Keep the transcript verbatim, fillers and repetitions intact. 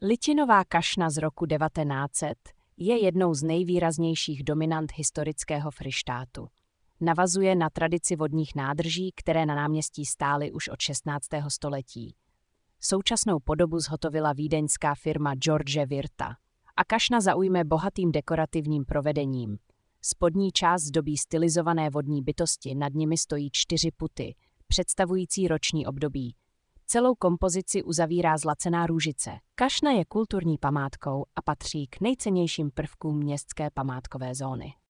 Ličinová kašna z roku devatenáct set je jednou z nejvýraznějších dominant historického Fryštátu. Navazuje na tradici vodních nádrží, které na náměstí stály už od šestnáctého století. Současnou podobu zhotovila vídeňská firma George Virta. A kašna zaujme bohatým dekorativním provedením. Spodní část zdobí stylizované vodní bytosti, nad nimi stojí čtyři puty, představující roční období. Celou kompozici uzavírá zlacená růžice. Kašna je kulturní památkou a patří k nejcennějším prvkům městské památkové zóny.